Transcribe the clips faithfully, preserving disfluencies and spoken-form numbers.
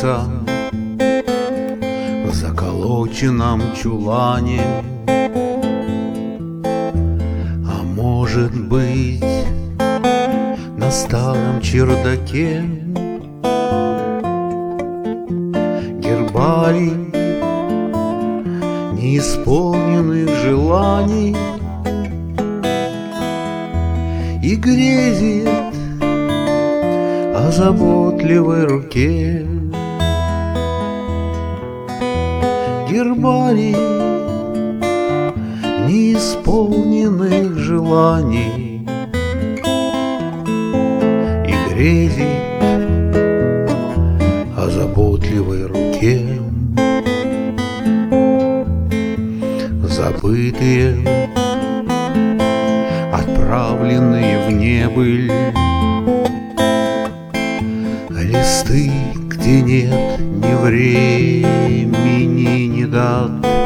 гнездится в заколоченном чулане. А может быть, на старом чердаке гербарий неисполненных желаний и грезит о заботливой руке. Гербарий неисполненных желаний и грезит о заботливой руке. Забытые, отправленные в небыль листы, где нет ни времени, ни дат,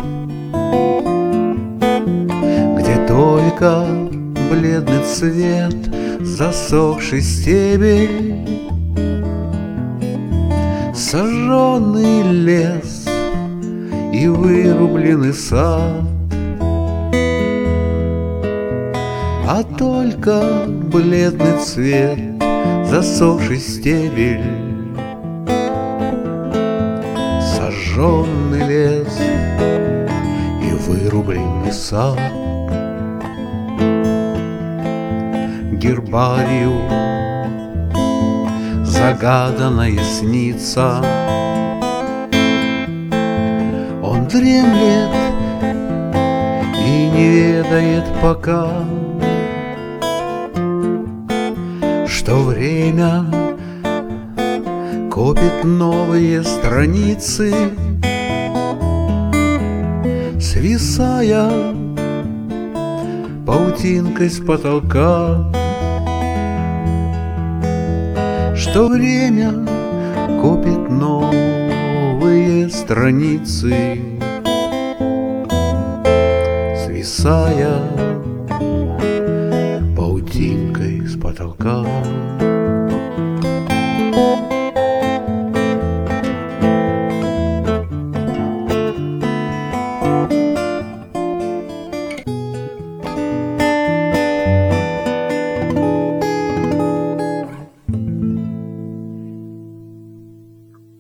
где только бледный цвет, засохший стебель, сожженный лес и вырубленный сад. А только бледный цвет, засохший стебель, сожженный лес и вырубленный сад. Гербарию загаданная снится, он дремлет и не ведает пока, что время копит новые страницы, свисая паутинкой с потолка, что время копит новые страницы, свисая паутинкой с потолка.